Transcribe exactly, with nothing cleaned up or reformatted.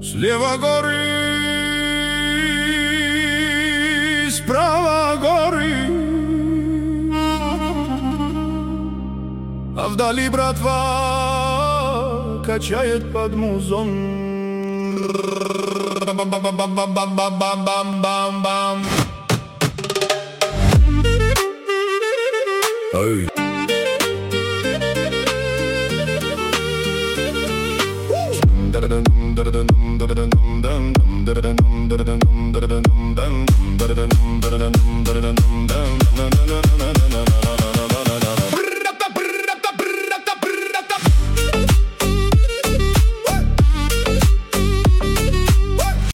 Слева горы, справа горы, а вдали братва качает под музон. Бам-бам-бам-бам-бам-бам-бам. Эй.